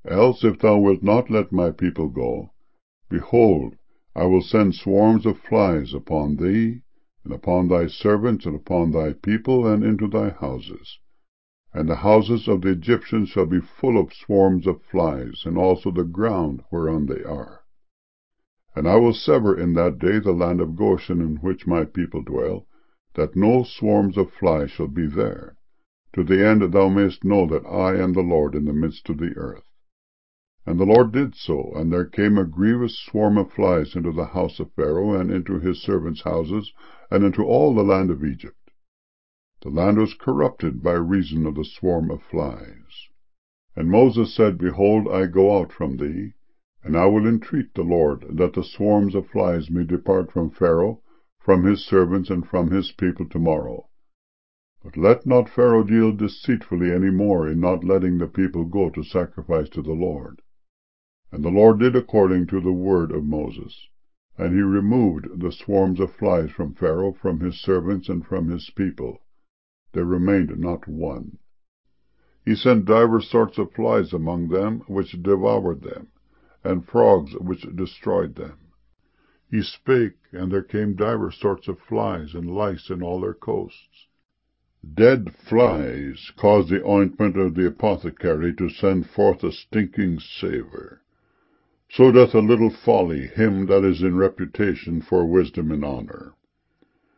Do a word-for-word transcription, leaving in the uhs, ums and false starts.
Else, if thou wilt not let my people go, behold, I will send swarms of flies upon thee, and upon thy servants, and upon thy people, and into thy houses. And the houses of the Egyptians shall be full of swarms of flies, and also the ground whereon they are. And I will sever in that day the land of Goshen, in which my people dwell, that no swarms of flies shall be there, to the end that thou mayest know that I am the Lord in the midst of the earth. And the Lord did so, and there came a grievous swarm of flies into the house of Pharaoh, and into his servants' houses, and into all the land of Egypt. The land was corrupted by reason of the swarm of flies. And Moses said, Behold, I go out from thee, and I will entreat the Lord that the swarms of flies may depart from Pharaoh, from his servants, and from his people tomorrow. But let not Pharaoh deal deceitfully any more in not letting the people go to sacrifice to the Lord. And the Lord did according to the word of Moses. And he removed the swarms of flies from Pharaoh, from his servants, and from his people. There remained not one. He sent divers sorts of flies among them, which devoured them, and frogs which destroyed them. He spake, and there came divers sorts of flies and lice in all their coasts. Dead flies cause the ointment of the apothecary to send forth a stinking savour. So doth a little folly him that is in reputation for wisdom and honour.